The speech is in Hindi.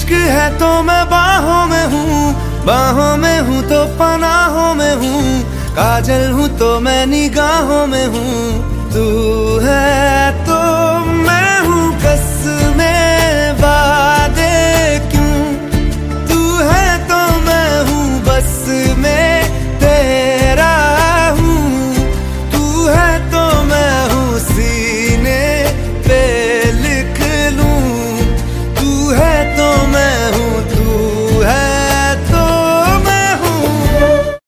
इश्क है तो मैं बाहों में हूँ, बाहों में हूँ तो पनाहों में हूँ, काजल हूँ तो मैं निगाहों में हूँ। तू